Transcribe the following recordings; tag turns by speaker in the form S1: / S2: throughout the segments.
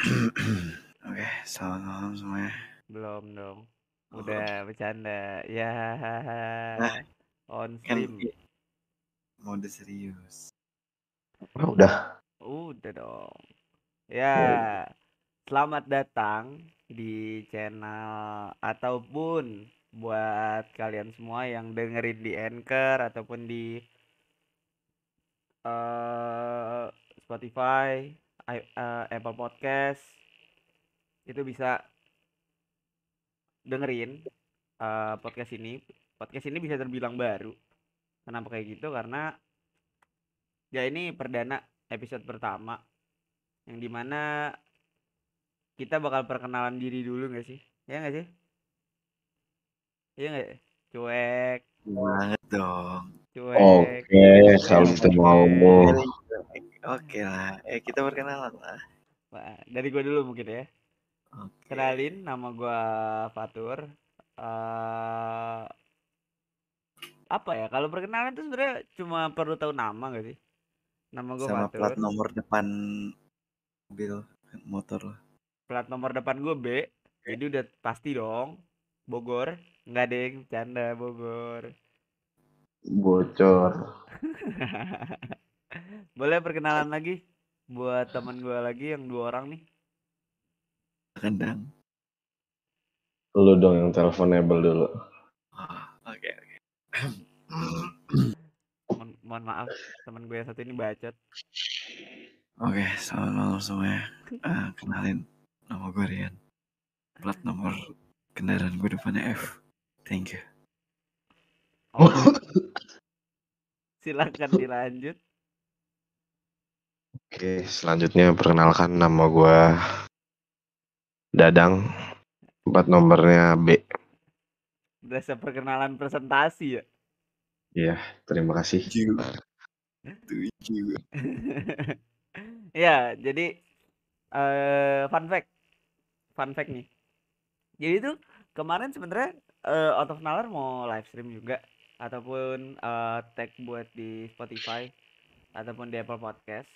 S1: Oke, selamat malam semuanya.
S2: Belum dong.
S1: Oh, belum.
S2: Udah bercanda. Ya,
S1: Nah,
S2: on
S1: kan
S2: stream.
S1: mode serius.
S3: Udah.
S2: Udah dong. Ya, selamat datang di channel ataupun buat kalian semua yang dengerin di Anchor ataupun di eh, Spotify, Apple Podcast, itu bisa dengerin podcast ini. Podcast ini bisa terbilang baru. Kenapa kayak gitu? Karena ya ini perdana episode pertama yang dimana kita bakal perkenalan diri dulu nggak sih? Ya nggak sih? Iya nggak? Cuek,
S1: Banget dong.
S2: cuek.
S3: Oke, kalau itu mau.
S1: Oke lah, kita perkenalan lah.
S2: Wah, dari gue dulu mungkin ya.
S1: Oke.
S2: Kenalin, nama gue Fatur. Apa ya? Kalau perkenalan tuh sebenarnya cuma perlu tahu nama nggak sih? Nama gue
S1: Sama
S2: Fatur.
S1: plat nomor depan mobil motor lo.
S2: Plat nomor depan gue B. Jadi udah pasti dong. Bogor. Nggak deh, canda Bogor.
S3: Bocor.
S2: Boleh perkenalan lagi buat teman gue lagi yang 2 orang nih.
S1: Kendang.
S3: Lu dong yang teleponable dulu.
S1: Oke.
S2: Mohon maaf, teman gue yang satu ini bacot.
S1: Oke, selamat malam semuanya. Kenalin, nama gue Rian. Plat nomor kendaraan gue depannya F. Thank you.
S2: Oke, silakan dilanjut.
S3: Oke, selanjutnya perkenalkan nama gua Dadang. Plat nomornya B.
S2: Berasa perkenalan presentasi ya.
S3: Iya, terima kasih.
S1: Tujuh.
S2: Ya, jadi fun fact nih. Jadi tuh kemarin sebenarnya Out of Nalar mau live stream juga ataupun tag buat di Spotify ataupun di Apple Podcast.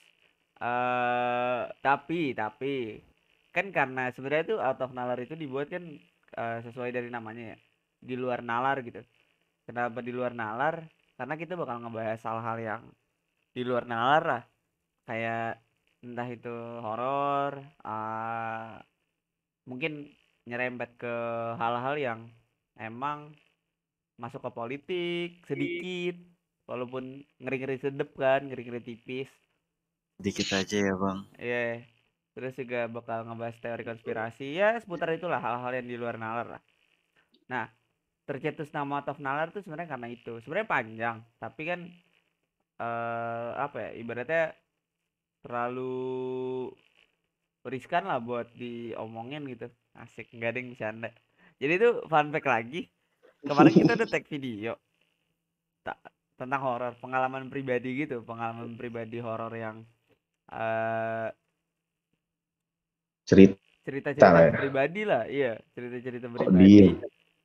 S2: Tapi kan karena sebenarnya tuh Out of Nalar itu dibuat kan sesuai dari namanya ya, di luar nalar gitu. Kenapa di luar nalar? Karena kita bakal ngebahas hal-hal yang di luar nalar lah, kayak entah itu horor, mungkin nyerempet ke hal-hal yang emang masuk ke politik sedikit, walaupun ngeri-ngeri sedep kan, ngeri-ngeri tipis.
S1: Dikit aja ya bang.
S2: Iya, yeah. Terus juga bakal ngebahas teori konspirasi ya, seputar itulah hal-hal yang di luar nalar lah. Nah, tercetus nama Out of Nalar tuh sebenarnya karena itu. Sebenarnya panjang, tapi kan apa ya, ibaratnya terlalu riskan lah buat diomongin gitu. Asik, nggak ada yang bercanda. Jadi itu fun fact lagi. Kemarin kita udah tag video tentang horor, pengalaman pribadi gitu, pengalaman pribadi horor yang eh
S3: Cerita
S2: cerita-cerita
S3: lah ya.
S2: pribadi lah, iya, cerita-cerita
S3: Kok
S2: pribadi.
S3: diem?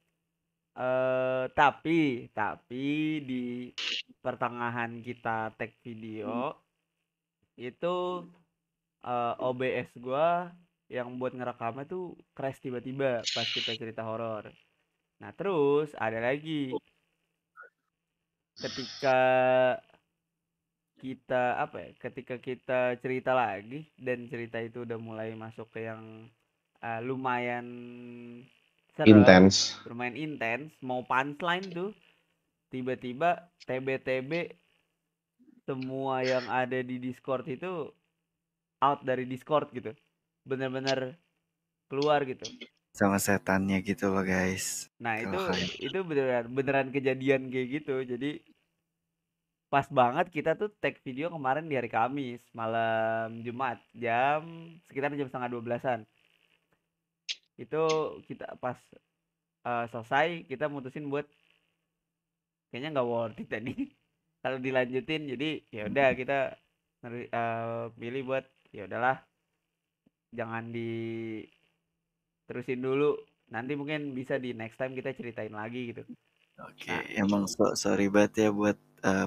S2: Tapi di pertengahan kita tag video itu OBS gua yang buat ngerekamnya tuh crash tiba-tiba pas kita cerita horor. Nah, terus ada lagi ketika kita apa ya? Ketika kita cerita lagi dan cerita itu udah mulai masuk ke yang lumayan serem,
S3: Intens.
S2: lumayan intens, mau punchline tuh, tiba-tiba TB-TB semua yang ada di Discord itu out dari Discord gitu. Bener-bener keluar gitu.
S1: Sama setannya gitu loh guys.
S2: Nah,
S1: Kalau
S2: itu
S1: kalian
S2: itu beneran kejadian kayak gitu. Jadi pas banget kita tuh tag video kemarin di hari Kamis, malam Jumat, sekitar jam setengah 12-an. Itu kita pas selesai kita mutusin buat kayaknya nggak worth it tadi kalau dilanjutin. Jadi ya udah kita pilih buat ya udahlah, jangan diterusin dulu. Nanti mungkin bisa di next time kita ceritain lagi gitu.
S1: Oke,
S2: Nah,
S1: emang sorry banget ya buat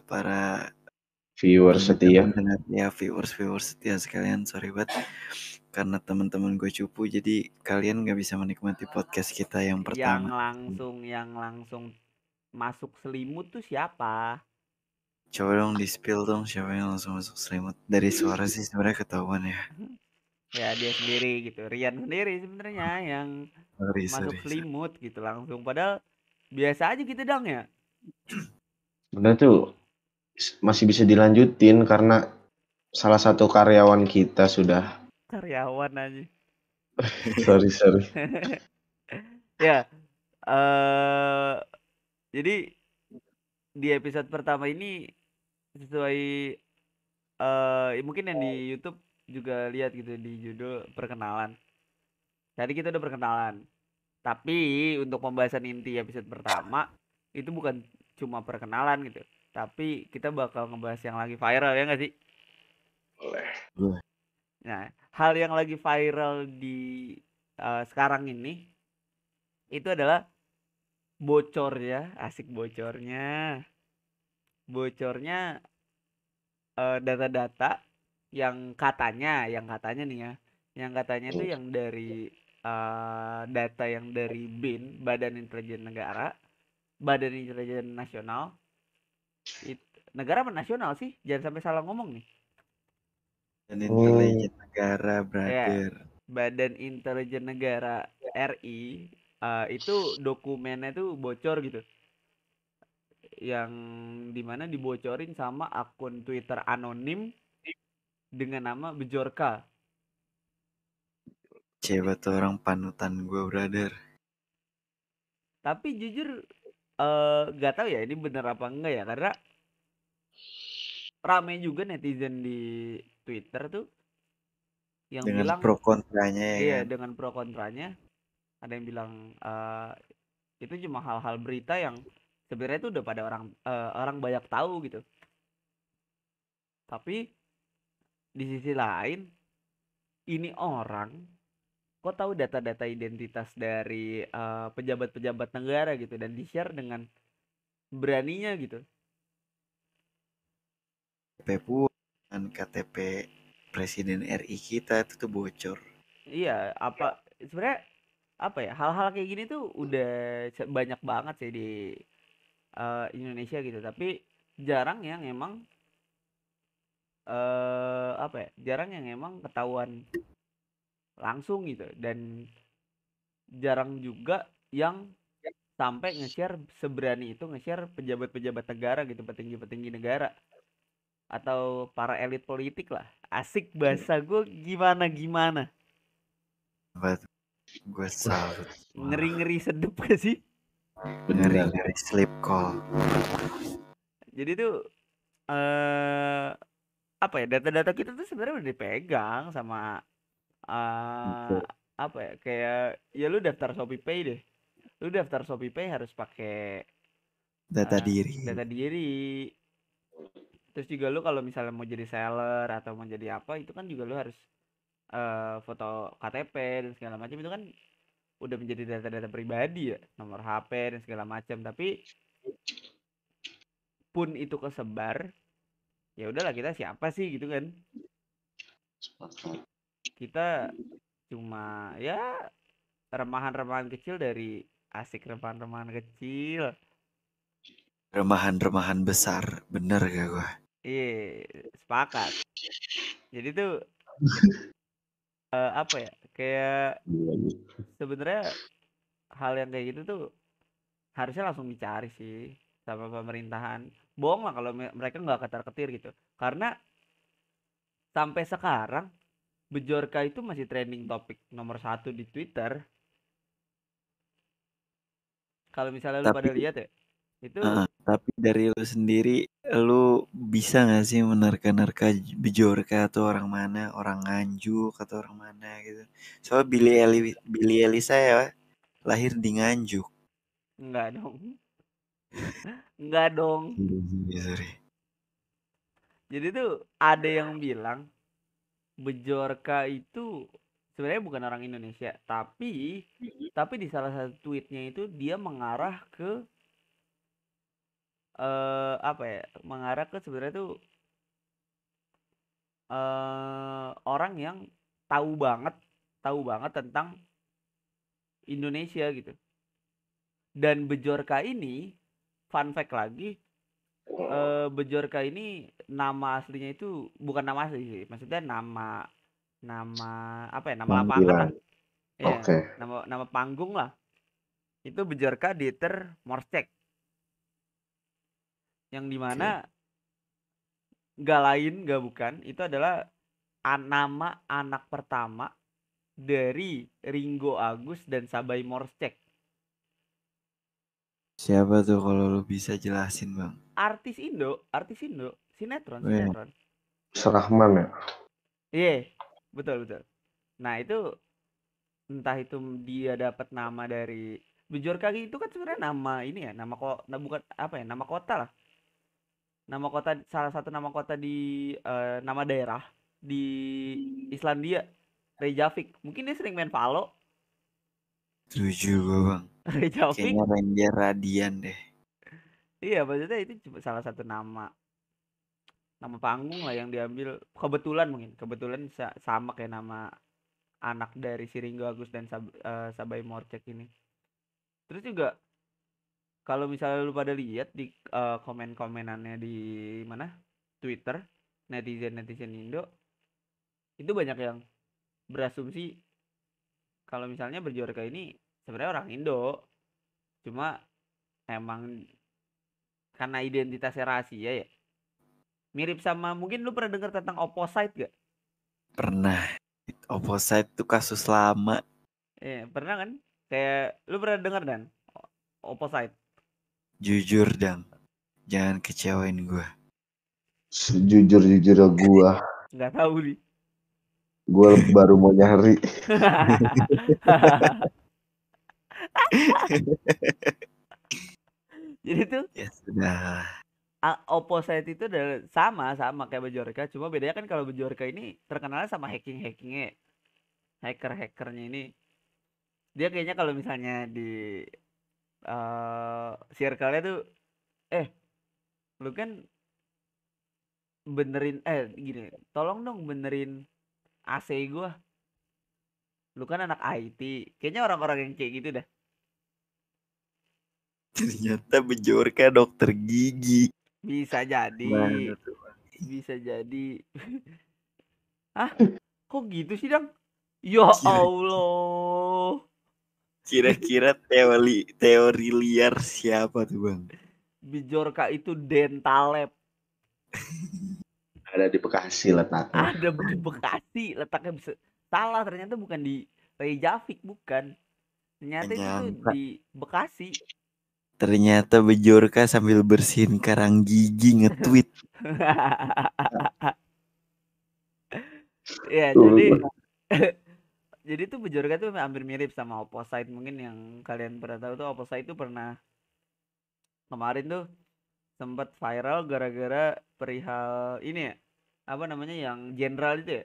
S1: para
S3: Viewer setia.
S1: pendengar ya, viewers setia sekalian, sorry banget karena teman-teman gue cupu, jadi kalian nggak bisa menikmati podcast kita yang pertama.
S2: Yang langsung masuk selimut tuh siapa?
S1: Coba dong di spill dong siapa yang langsung masuk selimut. Dari suara sih sebenarnya ketahuan ya.
S2: Ya dia sendiri gitu, Rian sendiri sebenarnya yang masuk
S1: Sorry.
S2: selimut gitu langsung. Padahal biasa aja gitu dong ya.
S3: Sebenarnya tuh masih bisa dilanjutin karena salah satu karyawan kita sudah
S2: Karyawan aja.
S3: sorry.
S2: Ya, eh jadi di episode pertama ini sesuai mungkin yang di YouTube juga lihat gitu di judul perkenalan. Tadi kita udah perkenalan. Tapi untuk pembahasan inti episode pertama itu bukan cuma perkenalan gitu. Tapi kita bakal ngebahas yang lagi viral ya nggak sih?
S3: Boleh.
S2: Nah, hal yang lagi viral di sekarang ini itu adalah bocornya, asik bocornya. Bocornya data-data yang katanya nih ya, yang katanya itu yang dari data yang dari BIN, Badan Intelijen Negara, Badan Intelijen Nasional, negara apa nasional sih? Jangan sampai salah ngomong nih.
S1: Dan intelijen negara,
S2: Ya,
S1: brother.
S2: Badan Intelijen Negara RI itu dokumennya tuh bocor gitu, yang dimana dibocorin sama akun Twitter anonim dengan nama Bejorka.
S1: Coba tuh orang panutan gue, brother.
S2: Tapi jujur nggak tahu ya ini bener apa enggak ya, karena rame juga netizen di Twitter tuh yang
S1: Dengan
S2: bilang
S1: pro kontranya ya
S2: iya
S1: kan.
S2: dengan pro kontranya. Ada yang bilang itu cuma hal-hal berita yang sebenarnya itu udah pada orang banyak tahu gitu. Tapi di sisi lain ini orang kok tahu data-data identitas dari pejabat-pejabat negara gitu dan di-share dengan beraninya gitu.
S1: KTP pun dengan KTP Presiden RI kita itu tuh bocor.
S2: Iya, apa sebenarnya apa ya, hal-hal kayak gini tuh udah banyak banget sih di Indonesia gitu, tapi jarang yang emang apa ya, jarang yang emang ketahuan langsung gitu, dan jarang juga yang sampai nge-share seberani itu nge-share pejabat-pejabat negara gitu, petinggi-petinggi negara atau para elit politik lah. Asik bahasa gue gimana gimana.
S1: Gue salut.
S2: Ngeri-ngeri sedep gak sih?
S3: Benar.
S1: Ngeri sleep call.
S2: Jadi tuh apa ya, data-data kita tuh sebenarnya udah dipegang sama eh apa ya, kayak ya lu daftar ShopeePay deh. Lu daftar ShopeePay harus pakai
S1: Data diri.
S2: data diri. Terus juga lu kalau misalnya mau jadi seller atau mau jadi apa itu kan juga lu harus foto KTP dan segala macam, itu kan udah menjadi data-data pribadi ya, nomor HP dan segala macam. Tapi pun itu kesebar, ya udahlah, kita siapa sih gitu kan? Kita cuma ya remahan-remahan kecil dari asik remahan-remahan kecil.
S1: Remahan-remahan besar. Bener gak gue?
S2: Iya, sepakat. Jadi tuh apa ya? Kayak sebenarnya hal yang kayak gitu tuh harusnya langsung dicari sih sama pemerintahan. Bohong lah kalau mereka nggak ketar-ketir gitu. Karena sampai sekarang Bejorka itu masih trending topik nomor satu di Twitter. Kalau misalnya lu pada
S1: Tapi
S2: lihat ya, itu
S1: tapi dari lu sendiri, lu bisa gak sih menerka-nerka Bejorka atau orang mana, orang Nganjuk atau orang mana gitu? Soalnya Billy Elisa ya lahir di Nganjuk.
S2: enggak dong. Enggak dong.
S1: Sorry.
S2: Jadi tuh ada yang bilang Bejorka itu sebenarnya bukan orang Indonesia, tapi di salah satu tweetnya itu dia mengarah ke apa ya? Mengarah ke sebenarnya tuh orang yang tahu banget tentang Indonesia gitu. Dan Bejorka ini, fun fact lagi, Bejorka ini nama aslinya itu bukan nama asli sih, maksudnya nama apa ya, nama lapangan lah.
S3: Panggilan.
S2: Iya,
S3: Oke.
S2: nama panggung lah. Itu Bejorka Dieter Morsek. Yang dimana gak lain, gak bukan, itu adalah nama anak pertama dari Ringo Agus dan Sabai Morsek.
S1: Siapa tuh kalau lu bisa jelasin, Bang?
S2: Artis Indo, sinetron.
S3: Serahman ya.
S2: Iya, betul. Nah itu entah itu dia dapat nama dari Bejorka itu kan sebenarnya nama ini ya, bukan apa ya, nama kota lah. Nama kota, salah satu nama kota di nama daerah di Islandia, Reykjavik. Mungkin dia sering main Valo.
S1: Setuju gue, Bang.
S2: Reykjavik.
S1: Kayaknya Ranger Radian deh.
S2: Iya, maksudnya itu cuma salah satu nama panggung lah yang diambil kebetulan sama kayak nama anak dari si Ringo Agus dan Sabai Morcek ini. Terus juga kalau misalnya lu pada lihat di komen-komenannya di mana Twitter, netizen Indo itu banyak yang berasumsi kalau misalnya Bejorka ini sebenarnya orang Indo, cuma emang karena identitasnya rahasia ya. Mirip sama, mungkin lu pernah dengar tentang Opposite gak?
S1: Pernah. Opposite tuh kasus lama.
S2: Pernah kan? Kayak lu pernah dengar dan Opposite?
S1: Jujur, Dang. Jangan kecewain gue.
S3: Sejujur-jujur gua.
S2: Nggak tahu nih.
S3: Gua baru mau nyari.
S2: Jadi tuh
S1: Ya sudah.
S2: Opposite itu adalah sama kayak Bejorka, cuma bedanya kan kalau Bejorka ini terkenalnya sama hackingnya, hackernya ini. Dia kayaknya kalau misalnya di circle-nya tuh, lu kan benerin gini, tolong dong benerin AC gua. Lu kan anak IT, kayaknya orang-orang yang kayak gitu dah.
S1: Ternyata Bejorka dokter gigi.
S2: Bisa jadi.
S1: Mana tuh?
S2: Bisa jadi. Hah? Kok gitu sih, Dang? Ya Allah.
S1: Kira-kira teori liar siapa tuh, Bang?
S2: Bejorka itu dental lab.
S3: Ada di Bekasi letaknya.
S2: Ada di Bekasi, letaknya bisa salah, ternyata bukan di Reykjavik, bukan. Ternyata itu tuh
S1: Nyangka.
S2: di Bekasi.
S1: Ternyata Bejorka sambil bersihin karang gigi nge-tweet.
S2: Ya, jadi tuh Bejorka tuh hampir mirip sama Opposite. Mungkin yang kalian pernah tahu tuh Opposite itu pernah kemarin tuh sempat viral gara-gara perihal ini ya, apa namanya, yang jenderal itu ya,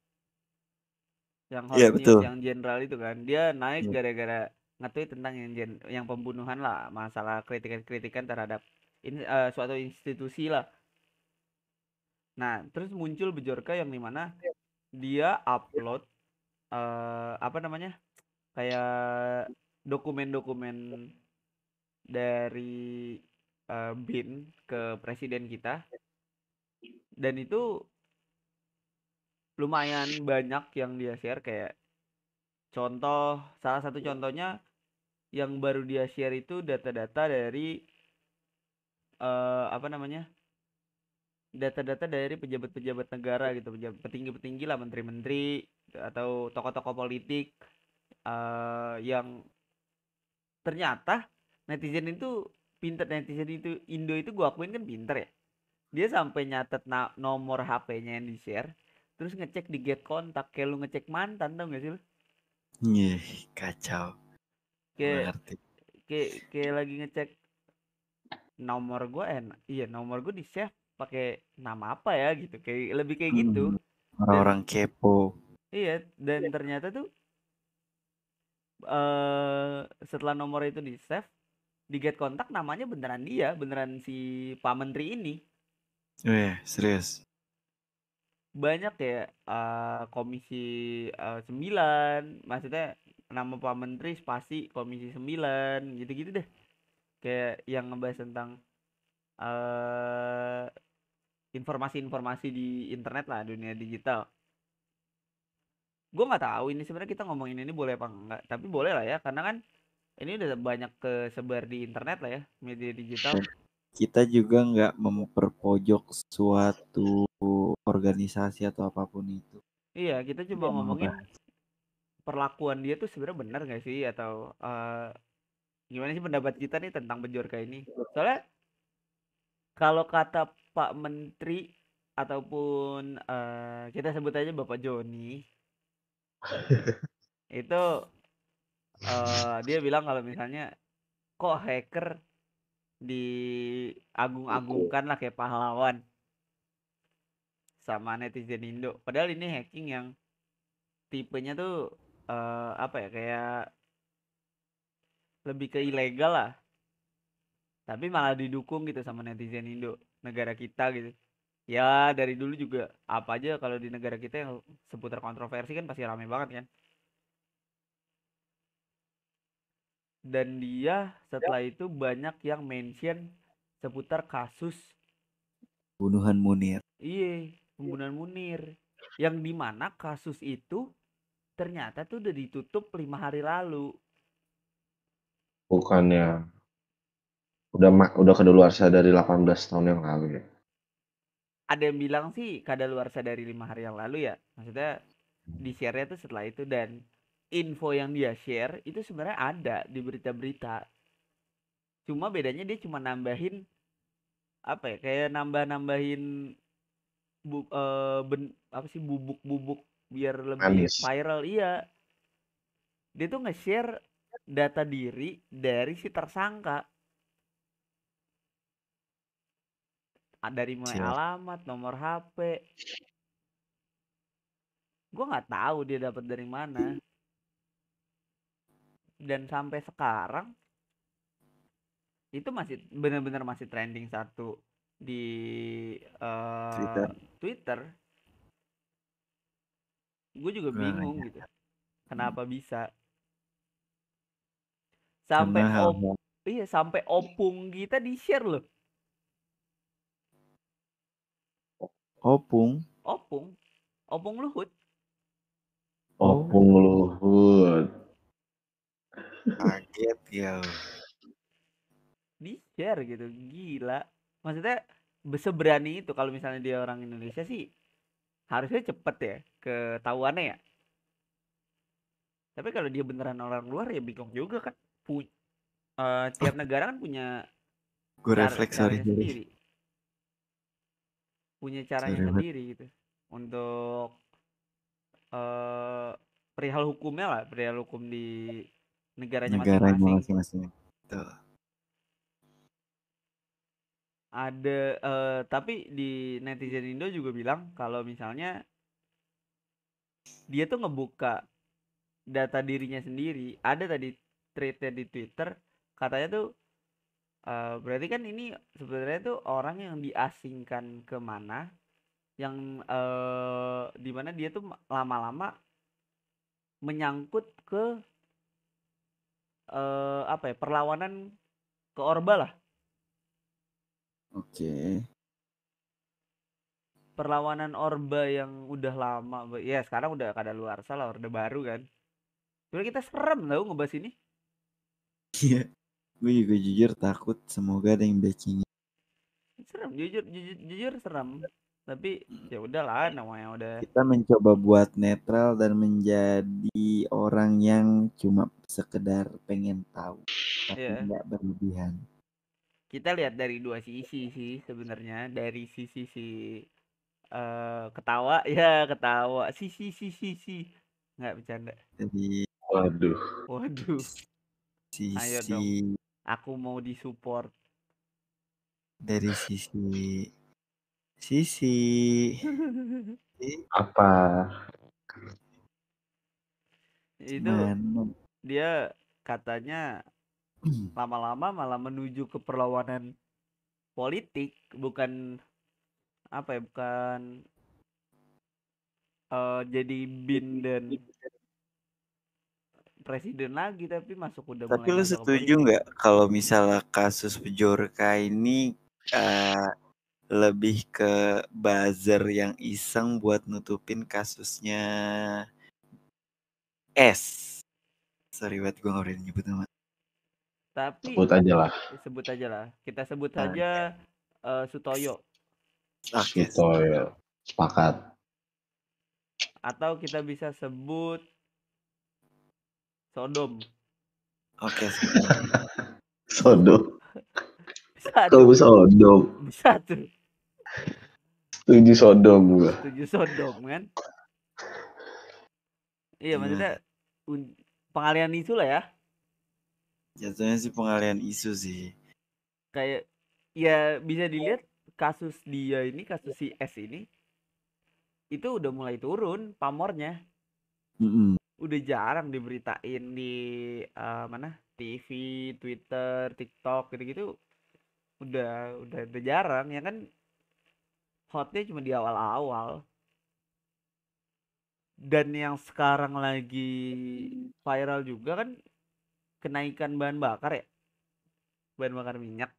S2: yang
S1: Iya,
S2: host news
S1: betul.
S2: yang jenderal itu kan, dia naik
S1: Iya.
S2: gara-gara nge-tweet tentang yang pembunuhan lah, masalah kritikan terhadap suatu institusi lah. Nah, terus muncul Bejorka yang dimana dia upload apa namanya, kayak dokumen-dokumen dari BIN ke presiden kita, dan itu lumayan banyak yang dia share. Kayak salah satu contohnya yang baru dia share itu data-data dari apa namanya, data-data dari pejabat-pejabat negara gitu, petinggi-petinggi lah, menteri-menteri atau tokoh-tokoh politik yang ternyata netizen itu Indo itu gua akuin kan pinter ya. Dia sampai nyatet nomor HP-nya yang di-share, terus ngecek di get kontak kayak lu ngecek mantan, tau gak sih lu?
S1: Nih, kacau.
S2: Kayak
S1: Ngerti.
S2: kayak lagi ngecek nomor gue, nomor gue di-save pakai nama apa ya gitu, kayak lebih kayak gitu.
S1: Orang-orang kepo.
S2: Iya, dan ternyata tuh setelah nomor itu di-save, di get kontak namanya beneran si Pak Menteri ini.
S1: Serius.
S2: banyak ya komisi 9, maksudnya nama Pak Menteri spasi komisi 9 gitu-gitu deh, kayak yang ngebahas tentang eh informasi-informasi di internet lah, dunia digital. Gue nggak tahu ini sebenarnya kita ngomongin ini boleh apa enggak, tapi boleh lah ya, karena kan ini udah banyak kesebar di internet lah ya, media digital.
S1: Kita juga nggak memperpojok suatu organisasi atau apapun itu.
S2: Iya, kita cuma
S1: Yang
S2: ngomongin
S1: membahas.
S2: perlakuan dia tuh sebenarnya benar nggak sih, atau gimana sih pendapat kita nih tentang Bejorka ini. Soalnya kalau kata Pak Menteri ataupun kita sebut aja Bapak Joni, itu dia bilang kalau misalnya kok hacker diagung-agungkan lah kayak pahlawan sama netizen Indo. Padahal ini hacking yang tipenya tuh apa ya, kayak lebih ke ilegal lah, tapi malah didukung gitu sama netizen Indo, negara kita gitu. Ya dari dulu juga apa aja kalau di negara kita yang seputar kontroversi kan pasti rame banget kan. Dan dia setelah itu banyak yang mention seputar kasus
S1: Pembunuhan Munir.
S2: pembunuhan Munir, yang dimana kasus itu ternyata tuh udah ditutup 5 hari lalu.
S3: Bukannya udah kedaluarsa dari 18 tahun yang lalu ya.
S2: Ada yang bilang sih kadaluarsa dari 5 hari yang lalu ya, maksudnya di share-nya tuh setelah itu, dan info yang dia share itu sebenarnya ada di berita-berita, cuma bedanya dia cuma nambahin apa ya, kayak nambah-nambahin apa sih, bubuk-bubuk biar lebih
S3: Manis.
S2: viral. Iya, dia tuh nge-share data diri dari si tersangka, dari mulai
S1: Jelas.
S2: alamat, nomor HP. Gue nggak tahu dia dapat dari mana, dan sampai sekarang itu masih benar-benar masih trending satu di
S1: Twitter.
S2: Twitter. Gue juga bingung
S1: Makanya.
S2: gitu kenapa bisa
S1: Karena
S2: sampai
S1: hal-hal
S2: iya, sampai opung kita di share loh.
S1: opung.
S2: Opung Opung Luhut
S3: Opung Luhut.
S1: Kaget ya.
S2: di share gitu, gila. Maksudnya seberani itu, kalau misalnya dia orang Indonesia sih harusnya cepet ya ketahuannya ya, tapi kalau dia beneran orang luar ya bingung juga kan. Tiap negara kan punya
S1: Gue refleks, sorry.
S2: caranya sendiri, punya caranya
S1: Sorry banget.
S2: sendiri gitu untuk eh perihal hukumnya lah, perihal hukum di negaranya
S1: Negaranya
S2: masing-masing.
S1: masing-masing. Tuh.
S2: Ada tapi di netizen Indo juga bilang kalau misalnya dia tuh ngebuka data dirinya sendiri. Ada tadi tweetnya di Twitter, katanya tuh berarti kan ini sebenarnya tuh orang yang diasingkan kemana, yang dimana dia tuh lama-lama menyangkut ke apa ya, perlawanan ke Orba lah,
S1: Oke.
S2: perlawanan Orba yang udah lama ya, sekarang udah kadaluarsa lah, Orde Baru kan. Sebenarnya kita serem tau ngebahas ini.
S1: Iya. Gue juga jujur takut. Semoga ada yang backing.
S2: Serem, jujur jujur, jujur serem, tapi ya udahlah, namanya udah.
S1: Kita mencoba buat netral dan menjadi orang yang cuma sekedar pengen tahu, tapi
S2: Ya,
S1: nggak berlebihan.
S2: kita lihat dari dua sisi sih sebenarnya, dari sisi si ketawa ya, ketawa si nggak bercanda.
S1: Dari
S3: Waduh.
S2: Waduh, ayo
S1: sisi
S2: dong, aku mau disupport.
S1: dari sisi
S3: Apa?
S2: Itu
S1: mana?
S2: dia katanya lama-lama malah menuju ke perlawanan politik, bukan apa ya, bukan jadi bin dan presiden lagi, tapi udah
S1: Tapi
S2: mulai
S1: lu
S2: masuk ke
S1: setuju
S2: politik.
S1: nggak kalau misalnya kasus Bjorka ini lebih ke buzzer yang iseng buat nutupin kasusnya S. Sorry banget gue gak berani nyebut nama.
S2: Tapi
S3: Sebut aja lah.
S2: sebut aja lah, kita sebut
S1: Ah,
S2: saja Sutoyo,
S1: Oke.
S3: Sutoyo. Sepakat.
S2: atau kita bisa sebut Sodom.
S1: Oke.
S3: Sodom.
S2: Bisa tuh,
S3: Kamu Sodom.
S2: bisa tuh.
S3: Setuju Sodom gua.
S2: Setuju Sodom kan? Iya, maksudnya pengalian isu lah ya.
S1: Jatuhnya sih pengalian isu sih.
S2: Kayak ya bisa dilihat kasus dia ini, kasus si S ini itu udah mulai turun pamornya. Udah jarang diberitain di mana? TV, Twitter, TikTok gitu-gitu. Udah jarang ya kan, hotnya cuma di awal-awal. Dan yang sekarang lagi viral juga kan kenaikan bahan bakar ya, bahan bakar minyak.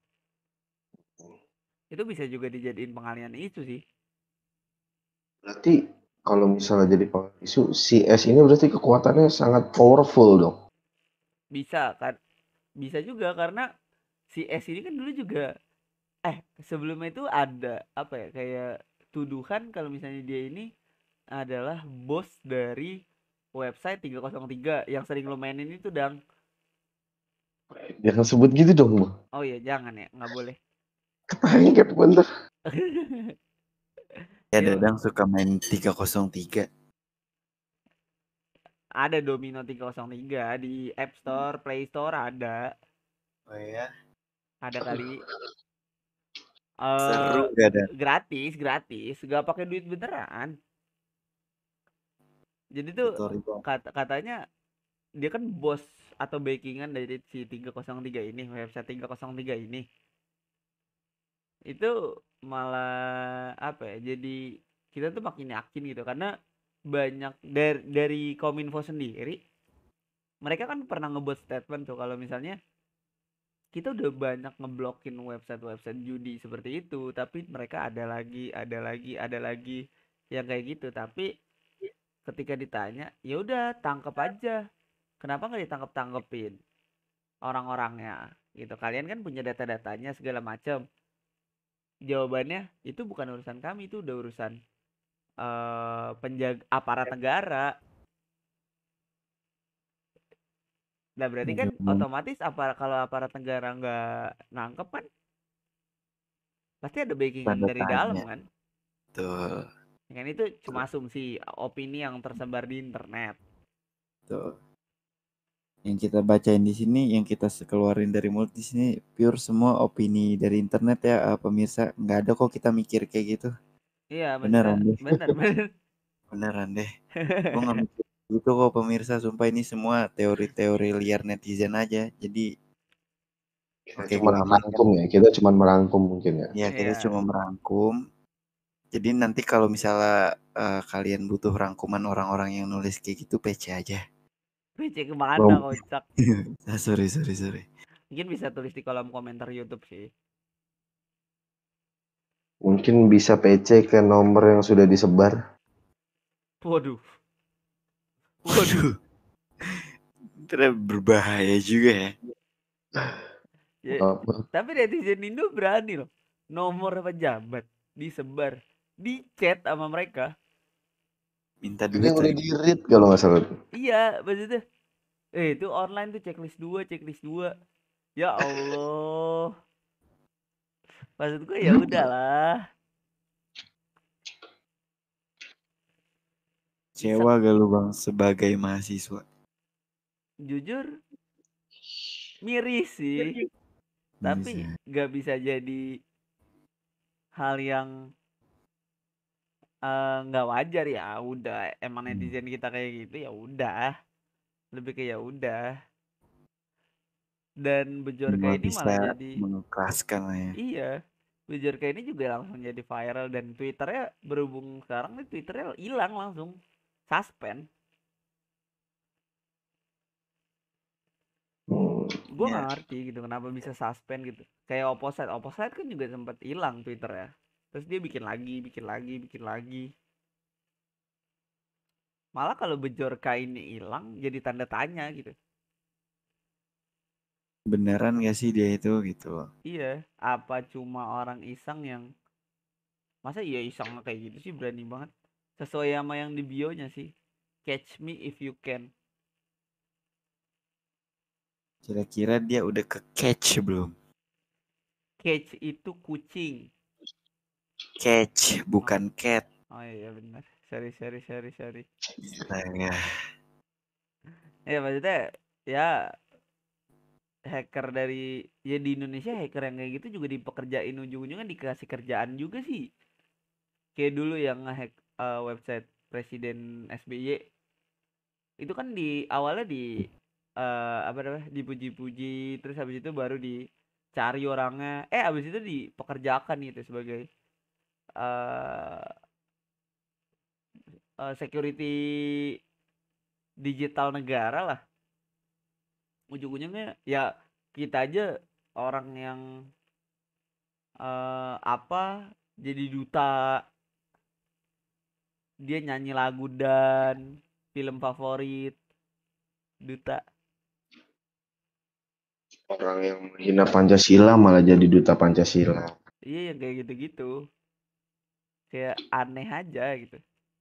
S2: Itu bisa juga dijadiin pengalian isu sih.
S3: Berarti kalau misalnya jadi pengalian isu, si S ini berarti kekuatannya sangat powerful dong.
S2: Bisa kan? Bisa juga karena si S ini kan dulu juga sebelumnya itu ada apa ya, kayak tuduhan kalau misalnya dia ini adalah bos dari website 303 yang sering lo mainin itu, Dang.
S3: Jangan sebut gitu dong, Bang.
S2: Oh iya, jangan ya, nggak boleh.
S3: Ketahuan bener.
S1: Ya
S2: Iya,
S1: Dadang suka main 303.
S2: ada Domino 303 di App Store, Play Store ada.
S1: Oh ya.
S2: Ada kali.
S1: Seru gak ada?
S2: Gratis, gratis, nggak pakai duit beneran. Jadi tuh
S1: Tutorial.
S2: katanya dia kan bos atau backingan dari si 303 ini, website 303 ini. Itu malah apa ya? Jadi kita tuh makin yakin gitu karena banyak dari Kominfo sendiri, mereka kan pernah ngebuat statement tuh kalau misalnya kita udah banyak ngeblokin website-website judi seperti itu, tapi mereka ada lagi yang kayak gitu. Tapi ketika ditanya, ya udah tangkep aja. Kenapa nggak ditangkep-tangkepin orang-orangnya? Gitu. Kalian kan punya data-datanya segala macam. Jawabannya itu bukan urusan kami, itu udah urusan penjaga aparat negara. Nah berarti kan otomatis kalau aparat negara nggak nangkep kan, pasti ada backingan
S1: Tanda
S2: dari dalam
S1: tanya.
S2: kan.
S1: Tuh.
S2: Ya kan itu cuma asumsi, opini yang tersebar di internet.
S1: Tuh. Yang kita bacain di sini, yang kita keluarin dari mulut di sini pure semua opini dari internet ya, pemirsa. Nggak ada kok kita mikir kayak gitu.
S2: Iya, maksudnya
S1: Beneran deh.
S2: bener.
S1: Beneran deh. Gue nggak mikir gitu kok pemirsa. Sumpah ini semua teori-teori liar netizen aja. Jadi
S3: Kita
S1: oke
S3: cuma
S1: gue amankan.
S3: merangkum ya. Kita cuma merangkum mungkin ya.
S1: Ya kita
S2: Iya.
S1: cuma merangkum. Jadi nanti kalau misalnya kalian butuh rangkuman orang-orang yang nulis kayak gitu, PC aja.
S2: PC kemana
S3: Bang,
S2: kocak?
S1: Sorry.
S2: Mungkin bisa tulis di kolom komentar YouTube sih.
S3: mungkin bisa PC ke nomor yang sudah disebar.
S2: Waduh.
S1: Waduh. Ternyata berbahaya juga ya.
S2: Ya,
S3: Apa?
S2: tapi netizen Indo berani loh. Nomor pejabat disebar, di chat sama mereka.
S1: Minta
S3: Ini
S1: duit
S3: udah
S1: lagi.
S3: di-read kalau nggak salah.
S2: Iya, maksudnya itu online tuh checklist 2. Ya Allah. Maksud gue ya udahlah.
S1: Kecewa gak lu bang sebagai mahasiswa?
S2: Jujur miris sih, tapi
S1: Bisa.
S2: nggak bisa jadi hal yang nggak wajar. Ya udah, emang netizen kita kayak gitu, ya udah, lebih ke ya udah. Dan Bejorka
S1: Cuma
S2: ini
S1: bisa
S2: malah jadi,
S1: mengikhlaskan lah ya.
S2: iya, Bejorka ini juga langsung jadi viral dan Twitternya berhubung sekarang nih Twitternya hilang langsung suspend. Gue
S1: Ya,
S2: nggak ngerti gitu kenapa bisa suspend gitu. Kayak Opposite kan juga sempat hilang Twitternya. Terus dia bikin lagi, bikin lagi, bikin lagi. Malah kalau Bejorka ini hilang jadi tanda tanya gitu.
S1: beneran gak sih dia itu gitu loh.
S2: Iya, apa cuma orang iseng yang masa iya iseng kayak gitu sih berani banget. Sesuai sama yang di bio-nya sih. Catch me if you can.
S1: Kira-kira dia udah ke catch belum?
S2: Catch itu kucing.
S1: Catch,
S2: Oh,
S1: bukan cat.
S2: oh iya benar. Sorry, sorry, sorry, sorry.
S1: Astaga.
S2: Ya maksudnya ya hacker dari ya di Indonesia hacker yang kayak gitu juga dipekerjain ujung-ujungnya dikasih kerjaan juga sih. Kayak dulu yang ngehack website Presiden SBY itu kan di awalnya di apa namanya dipuji-puji terus habis itu baru dicari orangnya habis itu dipekerjakan gitu sebagai eh security digital negara lah ujung-ujungnya ya kita aja orang yang apa jadi duta dia nyanyi lagu dan film favorit duta
S3: Orang yang menghina Pancasila malah jadi duta Pancasila.
S2: iya yang kayak gitu-gitu kayak aneh aja gitu.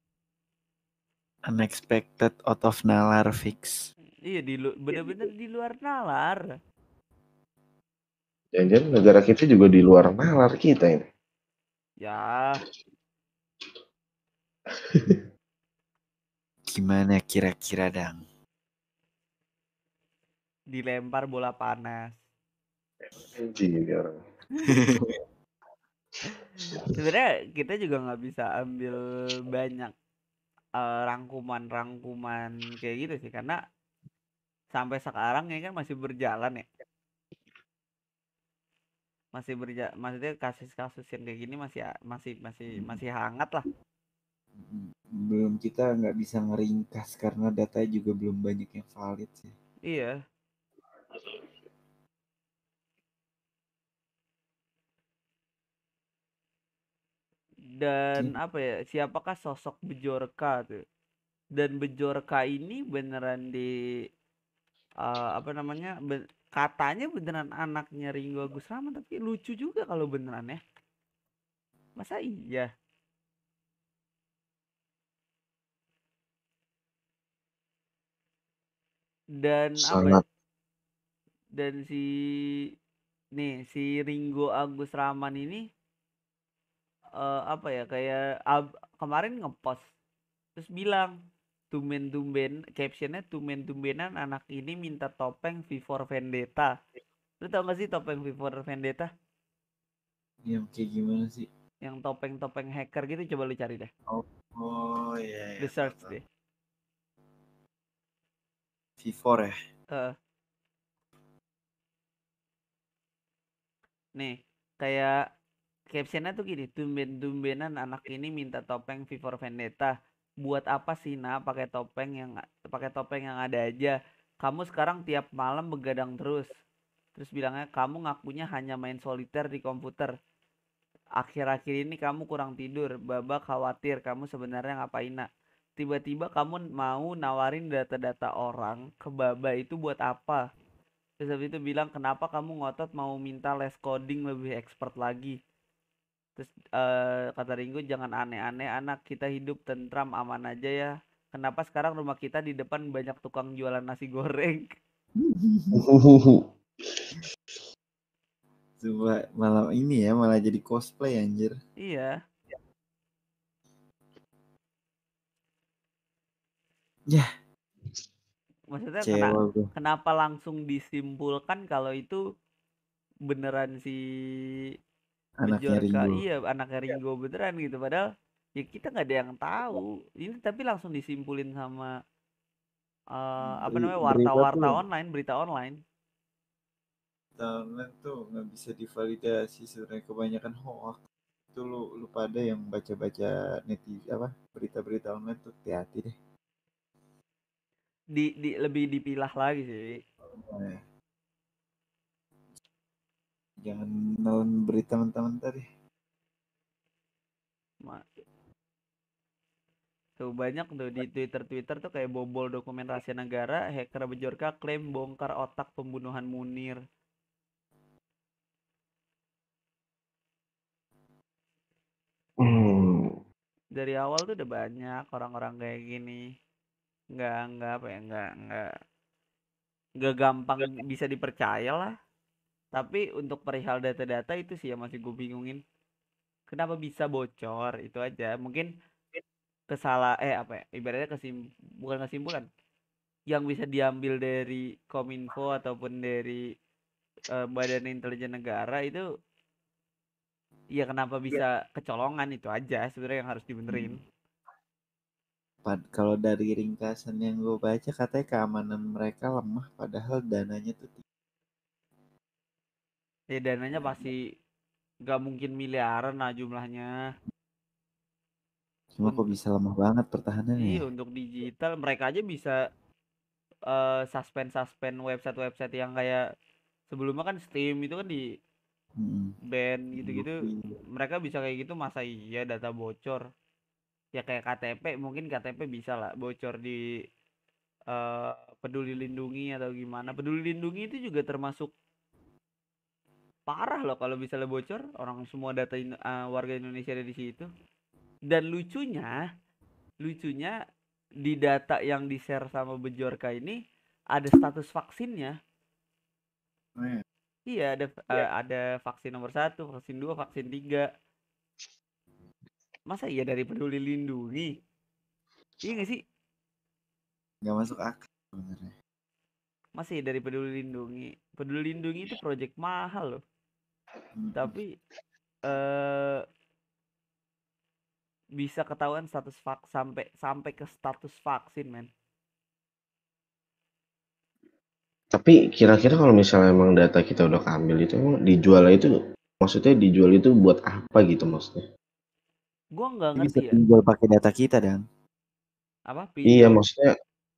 S1: Unexpected out of nalar fix.
S2: Iya bener-bener di luar nalar.
S3: Jangan-jangan negara kita juga di luar nalar kita ini.
S2: Ya
S1: Gimana kira-kira dang?
S2: dilempar bola panas.
S3: Anjing orang.
S2: Sebenarnya kita juga nggak bisa ambil banyak rangkuman-rangkuman kayak gitu sih karena sampai sekarang ya kan masih berjalan ya. Maksudnya kasus-kasus yang kayak gini masih hangat lah.
S1: Belum kita nggak bisa ngeringkas karena data juga belum banyak yang valid sih.
S2: Iya. Dan
S1: Mungkin
S2: apa ya siapakah sosok Bejorka tuh? Dan Bejorka ini beneran apa namanya katanya beneran anaknya Ringgo Agus Rahman tapi lucu juga kalau beneran ya masa iya dan apa ya
S3: Sangat
S2: dan si Ringgo Agus Rahman ini apa ya kayak kemarin ngepost terus bilang tumben-tumben captionnya tumben-tumbenan anak ini minta topeng V for Vendetta. Lu tau gak sih topeng V for Vendetta?
S1: yang kayak gimana sih?
S2: Yang topeng-topeng hacker gitu coba lu cari deh.
S1: Oh, oh iya
S2: Lu
S1: ya tahu
S2: search
S1: tahu.
S2: deh.
S1: V4 ya.
S2: Eh, nih kayak captionnya tuh gini, tumben-tumbenan anak ini minta topeng V for Vendetta. Buat apa sih pakai topeng yang ada aja. Kamu sekarang tiap malam begadang terus. Terus bilangnya kamu ngakunya hanya main soliter di komputer. Akhir-akhir ini kamu kurang tidur. Baba khawatir kamu sebenarnya ngapain nak. Tiba-tiba kamu mau nawarin data-data orang ke Baba itu buat apa? Terus habis itu bilang kenapa kamu ngotot mau minta les coding lebih expert lagi. Terus kata Ringo jangan aneh-aneh anak kita hidup tentram aman aja ya. Kenapa sekarang rumah kita di depan banyak tukang jualan nasi goreng?
S1: Coba malam ini ya malah jadi cosplay anjir.
S2: Iya,
S1: Ya,
S2: maksudnya
S1: kecewa gue.
S2: kenapa langsung disimpulkan kalau itu beneran si
S1: Anaknya
S2: Bejorka
S1: Ringo.
S2: iya anaknya Ringo beneran gitu padahal ya kita nggak ada yang tahu ini tapi langsung disimpulin sama apa namanya
S1: Berita tuh
S2: berita online.
S1: berita online tuh nggak bisa divalidasi sebenarnya, kebanyakan hoax. Itu lu pada yang baca-baca berita-berita online tuh hati-hati deh.
S2: Lebih dipilah lagi sih.
S1: Nah, jangan nonton berita mentah-mentah deh.
S2: Tuh banyak tuh di Twitter tuh kayak bobol dokumen rahasia negara, hacker Bejorka klaim bongkar otak pembunuhan Munir. Dari awal tuh udah banyak orang-orang kayak gini. Nggak apa ya, nggak gampang bisa dipercaya lah. Tapi untuk perihal data-data itu sih yang masih gue bingungin. Kenapa bisa bocor? Itu aja. Mungkin apa ya? Ibaratnya bukan kesimpulan. Yang bisa diambil dari Kominfo ataupun dari Badan Intelijen Negara itu ya kenapa bisa kecolongan itu aja sebenarnya yang harus dibenerin.
S1: Kalau dari ringkasan yang gue baca katanya keamanan mereka lemah padahal dananya tuh tinggi.
S2: Ya dananya pasti gak mungkin miliaran lah jumlahnya.
S1: Cuma kok bisa lemah banget pertahanannya
S2: Iya
S1: ya?
S2: untuk digital mereka aja bisa suspend website-website yang kayak sebelumnya kan Steam itu kan di ban gitu-gitu, mereka bisa kayak gitu, masa iya data bocor? Ya kayak KTP, mungkin KTP bisa lah bocor di eh, Peduli Lindungi atau gimana. Peduli Lindungi itu juga termasuk parah loh kalau misalnya bocor, orang semua data warga Indonesia ada di situ. Dan lucunya di data yang di share sama Bejorka ini ada status vaksinnya. Iya ada vaksin nomor 1, vaksin 2, vaksin 3. Masa iya dari Peduli Lindungi? Iya gak sih?
S1: Nggak masuk akal sebenarnya.
S2: Masih dari Peduli Lindungi. Peduli Lindungi itu project mahal loh. Tapi eh bisa ketahuan status sampai ke status vaksin, men.
S3: Tapi kira-kira kalau misalnya emang data kita udah keambil itu emang dijual itu, maksudnya dijual itu buat apa gitu maksudnya?
S2: Gua nggak
S1: Ini
S2: ngerti
S1: bisa
S2: ya.
S1: pinjol pakai data kita dan.
S2: Apa
S3: Iya
S2: pinjol?
S3: maksudnya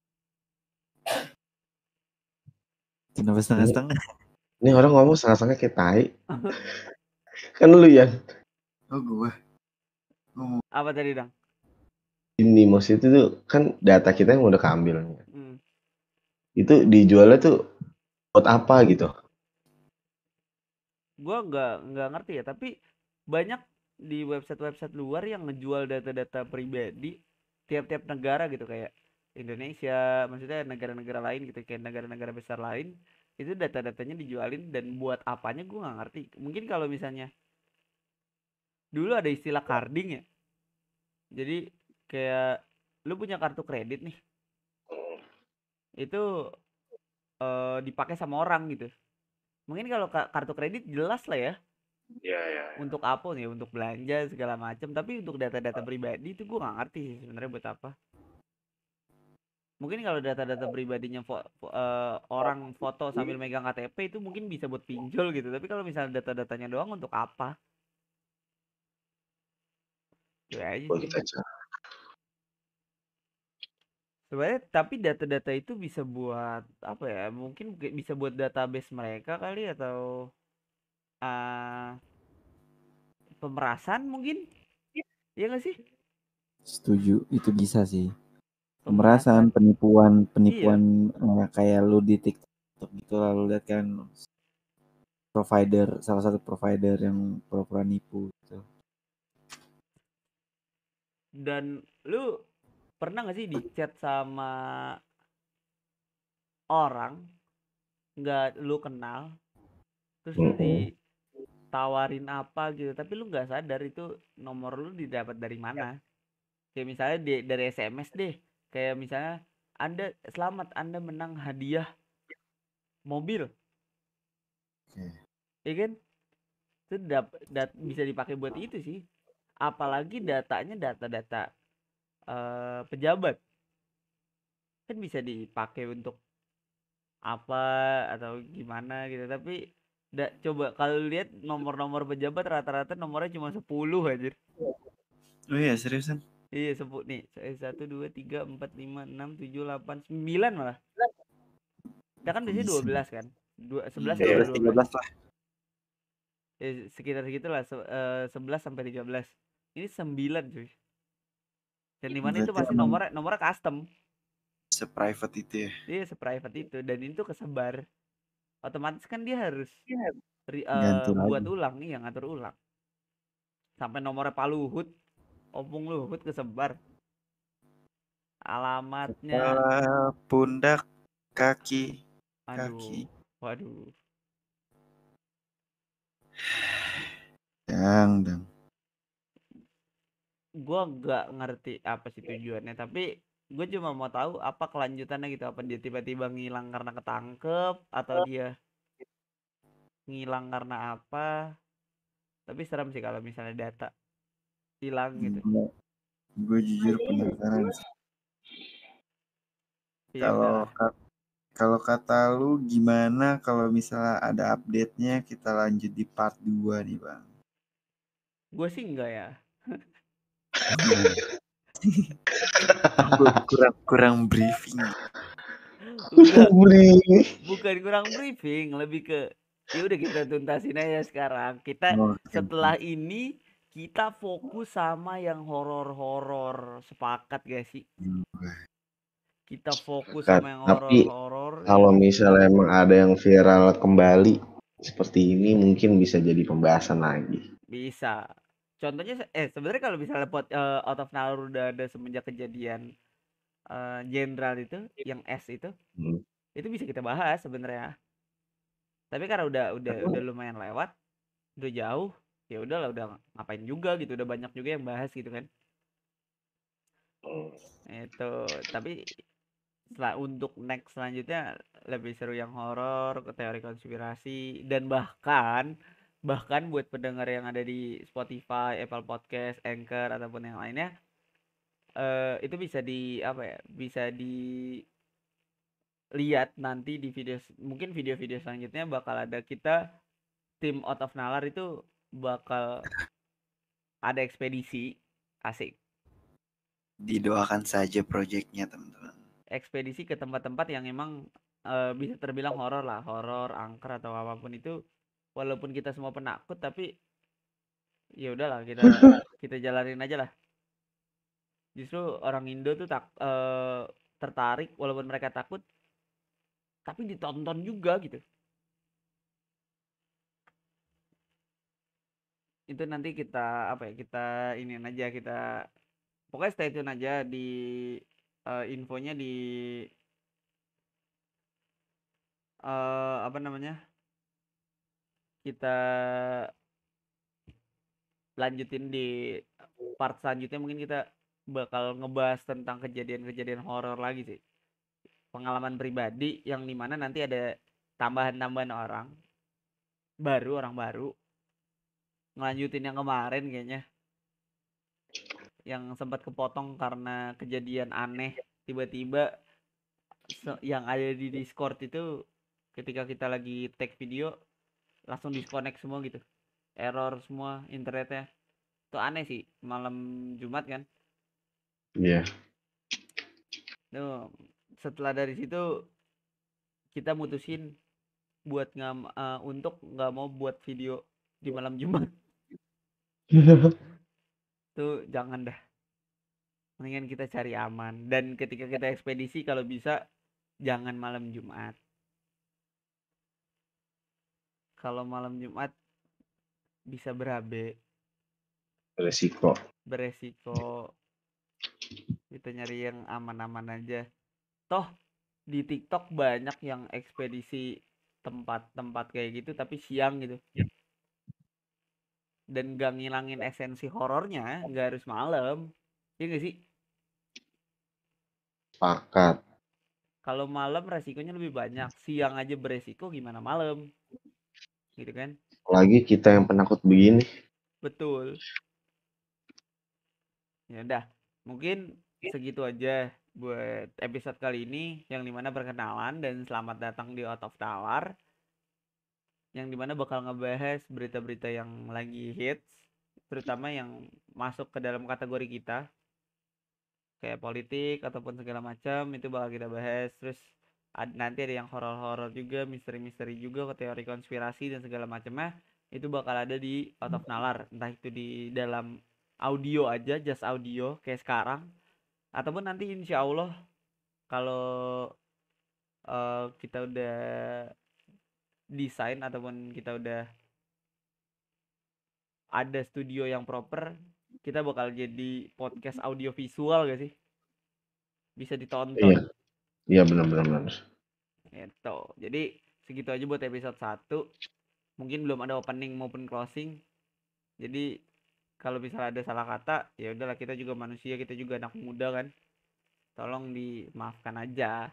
S1: Kenapa
S3: ini,
S1: setengah-setengah?
S3: ini orang ngomong sangat-sangat kayak tai. Kan lu ya.
S1: Oh gue.
S2: Apa tadi, Dang?
S3: Ini maksudnya itu tuh kan data kita yang udah keambil.
S2: Hmm.
S3: Itu dijualnya tuh buat apa gitu?
S2: Gua nggak ngerti ya, tapi banyak di website-website luar yang ngejual data-data pribadi tiap-tiap negara gitu, kayak Indonesia, maksudnya negara-negara lain gitu, kayak negara-negara besar lain, itu data-datanya dijualin dan buat apanya gue nggak ngerti. Mungkin kalau misalnya dulu ada istilah carding ya, jadi kayak lu punya kartu kredit nih, itu dipakai sama orang gitu. Mungkin kalau kartu kredit jelas lah ya
S3: Iya, iya.
S2: untuk apa nih, untuk belanja segala macam, tapi untuk data-data pribadi itu gue nggak ngerti sih sebenarnya buat apa. Mungkin kalau data-data pribadinya orang foto sambil megang KTP itu mungkin bisa buat pinjol gitu, tapi kalau misalnya data-datanya doang untuk apa? Itu aja
S3: Buat
S2: sih
S3: kita aja.
S2: sebenarnya. Tapi data-data itu bisa buat apa ya, mungkin bisa buat database mereka kali, atau uh, pemerasan mungkin, ya nggak sih?
S1: Setuju, itu bisa sih. Pemerasan,
S2: Pemerasan,
S1: penipuan,
S2: iya.
S1: kayak lu di TikTok gitu, lalu lihat kan salah satu provider yang pura-pura nipu gitu.
S2: Dan lu pernah nggak sih di chat sama orang nggak lu kenal, terus lu ditawarin apa gitu, tapi lu nggak sadar itu nomor lu didapat dari mana? Kayak misalnya dari SMS deh, kayak misalnya selamat Anda menang hadiah mobil, ya kan? Itu bisa dipakai buat itu sih. Apalagi datanya data-data pejabat, kan bisa dipakai untuk apa atau gimana gitu. Tapi Coba kalau lihat nomor-nomor pejabat rata-rata nomornya cuma 10 anjir.
S1: Oh iya, seriusan?
S2: Iya, 10 nih. 1 2 3 4 5 6 7 8 9 malah. Kita kan
S1: Kok
S2: biasanya
S1: bisa?
S2: 12 kan. 11
S3: Iya.
S2: sampai
S1: 12
S2: 12.
S1: 13 lah.
S2: Sekitar segitulah 11 sampai 13. Ini 9 cuy. Dan di mana itu
S1: Berarti
S2: pasti
S1: emang
S2: nomornya custom.
S1: se-private itu ya.
S2: Dia seprivate itu dan itu kesebar. Otomatis kan dia harus
S1: Ganti
S2: buat
S1: lagi.
S2: ulang nih, yang ngatur ulang. Sampai nomornya Pak Luhut, Opung Luhut kesebar. Alamatnya,
S1: Kepala, pundak, kaki, kaki.
S2: aduh, waduh.
S1: Dang.
S2: Gua nggak ngerti apa sih tujuannya, tapi gue cuma mau tahu apa kelanjutannya gitu. Apa dia tiba-tiba ngilang karena ketangkep atau dia ngilang karena apa? Tapi serem sih kalau misalnya data hilang gitu.
S1: Gue jujur penasaran sih.
S2: Ya
S1: Kalau
S2: udahlah.
S1: kalau kata lu gimana kalau misalnya ada update-nya kita lanjut di part 2 nih, Bang.
S2: Gue sih enggak ya.
S1: Gue kurang briefing.
S2: Enggak,
S3: Beli.
S2: bukan kurang briefing, lebih ke ya udah kita tuntasin aja sekarang. Kita
S1: Oke.
S2: setelah ini kita fokus sama yang horor-horor. Sepakat gak sih? Kita fokus sama yang
S3: Tapi
S2: horor-horor
S3: kalau
S2: yang
S3: misalnya emang ada yang viral kembali seperti ini mungkin bisa jadi pembahasan lagi.
S2: bisa. Contohnya sebenarnya kalau misalnya Out of Nowhere udah ada semenjak kejadian jenderal itu yang S
S3: Hmm.
S2: itu bisa kita bahas sebenarnya. Tapi karena udah lumayan lewat, udah jauh, ya udahlah, udah ngapain juga gitu, udah banyak juga yang bahas gitu kan. Itu tapi untuk next selanjutnya lebih seru yang horor, ke teori konspirasi, dan bahkan buat pendengar yang ada di Spotify, Apple Podcast, Anchor ataupun yang lainnya, itu bisa di apa ya? Bisa dilihat nanti di mungkin video-video selanjutnya bakal ada kita tim Out of Nalar itu bakal ada ekspedisi asik.
S1: Didoakan saja proyeknya, teman-teman.
S2: Ekspedisi ke tempat-tempat yang emang bisa terbilang horor lah, horor, angker atau apapun itu. Walaupun kita semua penakut, tapi ya udahlah, kita jalanin aja lah. Justru orang Indo tuh tertarik walaupun mereka takut, tapi ditonton juga gitu. Itu nanti kita apa ya? Kita ini aja, kita pokoknya stay tune aja di infonya di apa namanya? Kita lanjutin di part selanjutnya, mungkin kita bakal ngebahas tentang kejadian-kejadian horor lagi sih. Pengalaman pribadi yang dimana nanti ada tambahan-tambahan orang baru ngelanjutin yang kemarin kayaknya, yang sempat kepotong karena kejadian aneh tiba-tiba yang ada di Discord itu, ketika kita lagi take video langsung disconnect semua gitu, error semua internetnya. Itu aneh sih, malam Jumat kan.
S3: Iya.
S2: Tuh, setelah dari situ kita mutusin untuk nggak mau buat video di malam Jumat. Tuh jangan dah, mendingan kita cari aman, dan ketika kita ekspedisi kalau bisa jangan malam Jumat. Kalau malam Jumat bisa
S3: Resiko.
S2: beresiko. Kita nyari yang aman-aman aja. Toh di TikTok banyak yang ekspedisi tempat-tempat kayak gitu tapi siang gitu, dan gak ngilangin esensi horornya. Gak harus malam, ya gak sih?
S3: Sepakat.
S2: Kalau malam resikonya lebih banyak, siang aja beresiko, gimana malam, gitu kan.
S3: Apalagi kita yang penakut begini.
S2: Betul. Ya udah, mungkin segitu aja buat episode kali ini, yang dimana perkenalan dan selamat datang di Out of Tower. yang dimana bakal ngebahas berita-berita yang lagi hits, terutama yang masuk ke dalam kategori kita, kayak politik ataupun segala macam itu bakal kita bahas. Terus nanti ada yang horor-horor juga, misteri-misteri juga, teori konspirasi dan segala macamnya itu bakal ada di Out of Nalar, entah itu di dalam audio aja, just audio kayak sekarang, ataupun nanti insya Allah kalau kita udah desain ataupun kita udah ada studio yang proper, kita bakal jadi podcast audio visual gak sih? Bisa
S3: Iya,
S2: ditonton.
S3: iya benar-benar.
S2: Gitu. Jadi segitu aja buat episode 1. Mungkin belum ada opening maupun closing. Jadi kalau misalnya ada salah kata, ya udahlah, kita juga manusia, kita juga anak muda kan. Tolong dimaafkan aja.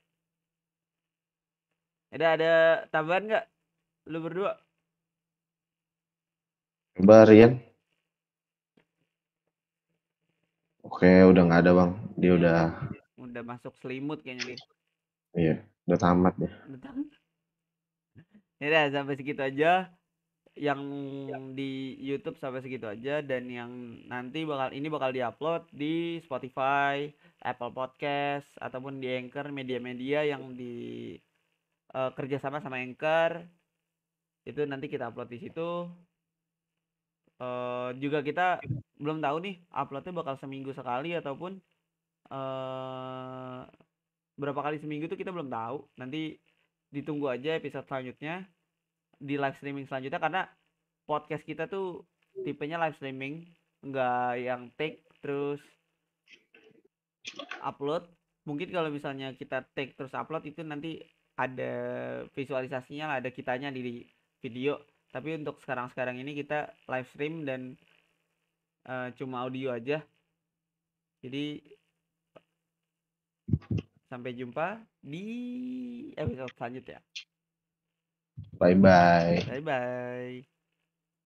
S2: Ada tambahan nggak lu berdua?
S3: Coba Rian. Oke, udah nggak ada bang. Dia
S2: Udah masuk selimut kayaknya dia.
S3: iya, udah tamat ya.
S2: Ya udah, sampai segitu aja. Yang di YouTube sampai segitu aja, dan yang nanti bakal diupload di Spotify, Apple Podcast ataupun di Anchor, media-media yang di kerjasama sama Anchor itu nanti kita upload di situ. Juga kita belum tahu nih uploadnya bakal seminggu sekali ataupun eh berapa kali seminggu tuh kita belum tahu. Nanti ditunggu aja episode selanjutnya di live streaming selanjutnya, karena podcast kita tuh tipenya live streaming, nggak yang take terus upload. Mungkin kalau misalnya kita take terus upload itu nanti ada visualisasinya lah, ada kitanya di video. Tapi untuk sekarang ini kita live stream dan cuma audio aja. Jadi sampai jumpa di episode selanjutnya.
S3: Bye bye.
S2: Bye bye.